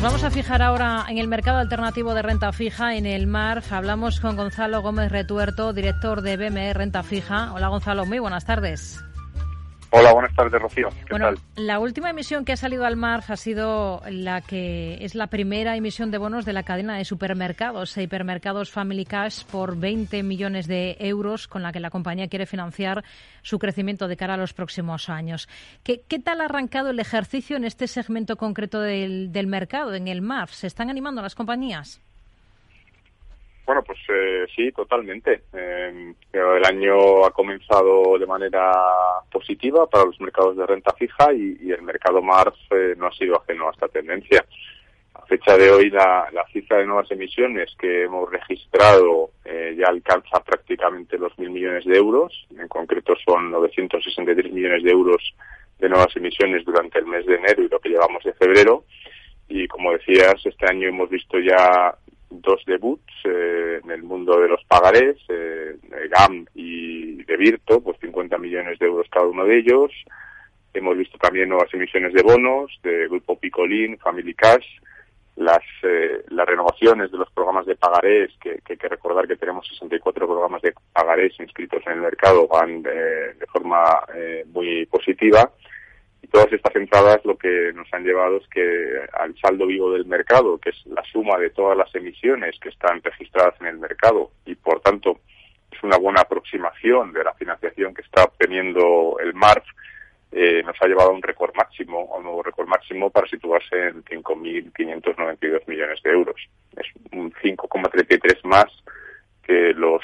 vamos a fijar ahora en el mercado alternativo de renta fija, en el MARF. Hablamos con Gonzalo Gómez Retuerto, director de BME Renta Fija. Hola Gonzalo, muy buenas tardes. Hola, buenas tardes, Rocío. ¿Qué tal? La última emisión que ha salido al MARF ha sido la que es la primera emisión de bonos de la cadena de supermercados, hipermercados Family Cash, por 20 millones de euros, con la que la compañía quiere financiar su crecimiento de cara a los próximos años. ¿Qué tal ha arrancado el ejercicio en este segmento concreto del mercado, en el MARF? ¿Se están animando las compañías? Bueno, pues sí, totalmente. El año ha comenzado de manera positiva para los mercados de renta fija y el mercado MARF no ha sido ajeno a esta tendencia. A fecha de hoy, la cifra de nuevas emisiones que hemos registrado ya alcanza prácticamente los 1.000 millones de euros. En concreto son 963 millones de euros de nuevas emisiones durante el mes de enero y lo que llevamos de febrero. Y como decías, este año hemos visto ya dos debuts en el mundo de los pagarés, GAM y de Virto, pues 50 millones de euros cada uno de ellos. Hemos visto también nuevas emisiones de bonos de Grupo Picolín, Family Cash, las renovaciones de los programas de pagarés, que hay que recordar que tenemos 64 programas de pagarés inscritos en el mercado, van de forma muy positiva. Y todas estas entradas lo que nos han llevado es que al saldo vivo del mercado, que es la suma de todas las emisiones que están registradas en el mercado y por tanto es una buena aproximación de la financiación que está obteniendo el MARF, nos ha llevado a un nuevo récord máximo para situarse en 5.592 millones de euros. Es un 5,33 más que los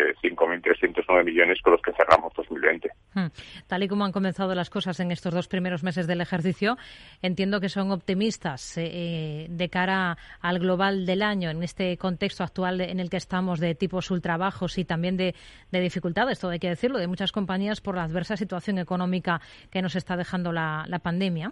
5.309 millones con los que cerramos 2020. Tal y como han comenzado las cosas en estos dos primeros meses del ejercicio, entiendo que son optimistas de cara al global del año, en este contexto actual en el que estamos de tipos ultrabajos y también de dificultades, todo hay que decirlo, de muchas compañías por la adversa situación económica que nos está dejando la pandemia.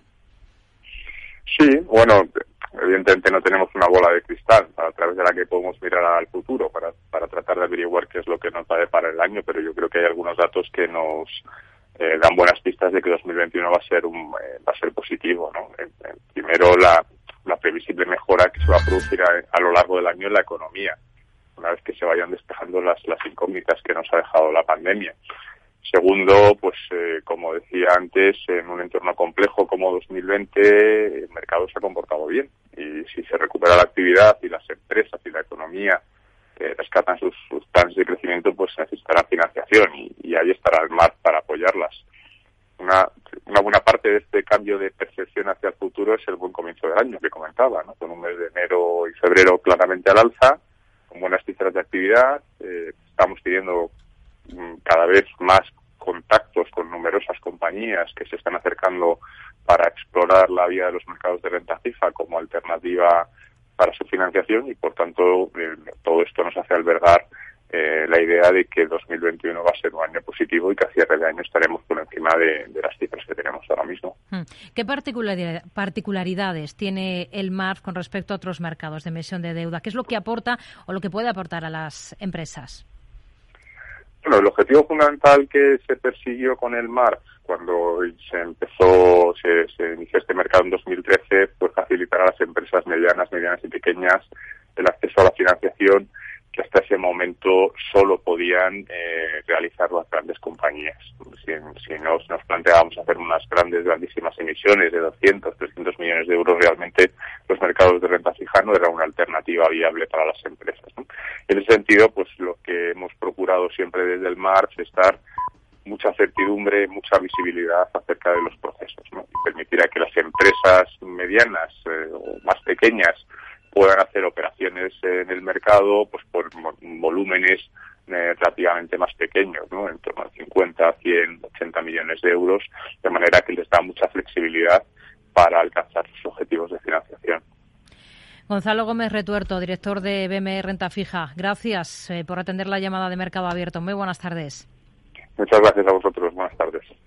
Sí, bueno, evidentemente no tenemos una bola de cristal a través de la que podemos mirar al futuro para tratar de averiguar qué es lo que nos va a deparar el año, pero yo creo que hay algunos datos que nos dan buenas pistas de que 2021 va a ser positivo, ¿no? Primero, la previsible mejora que se va a producir a lo largo del año en la economía, una vez que se vayan despejando las incógnitas que nos ha dejado la pandemia. Segundo, pues como decía antes, en un entorno complejo como 2020, el mercado se ha comportado bien. Y si se recupera la actividad y las empresas y la economía rescatan sus planes de crecimiento, pues necesitarán financiación y ahí estará el MARF para apoyarlas. Una buena parte de este cambio de percepción hacia el futuro es el buen comienzo del año que comentaba, ¿no? Con un mes de enero y febrero claramente al alza, con buenas cifras de actividad. Estamos teniendo cada vez más contactos con numerosas compañías que se están acercando para explorar la vía de los mercados de renta fija como alternativa para su financiación y, por tanto, todo esto nos hace albergar la idea de que 2021 va a ser un año positivo y que a cierre de año estaremos por encima de las cifras que tenemos ahora mismo. ¿Qué particularidades tiene el MARF con respecto a otros mercados de emisión de deuda? ¿Qué es lo que aporta o lo que puede aportar a las empresas? Bueno, el objetivo fundamental que se persiguió con el MARF cuando se inició este mercado en 2013 fue facilitar a las empresas medianas y pequeñas el acceso a la financiación que hasta ese momento solo podían realizar las grandes compañías. Si nos planteábamos hacer unas grandísimas emisiones de 200, 300 millones de euros, realmente los mercados de renta fija no eran una alternativa viable para las empresas, ¿no? En ese sentido, pues lo que hemos procurado siempre desde el MARF es dar mucha certidumbre, mucha visibilidad acerca de los procesos, ¿no? Y permitir a que las empresas medianas o más pequeñas puedan hacer operaciones en el mercado pues por volúmenes relativamente más pequeños, ¿no? En torno a 50, 100, 80 millones de euros, de manera que les da mucha flexibilidad para alcanzar sus objetivos de financiación. Gonzalo Gómez Retuerto, director de BME Renta Fija. Gracias por atender la llamada de Mercado Abierto. Muy buenas tardes. Muchas gracias a vosotros. Buenas tardes.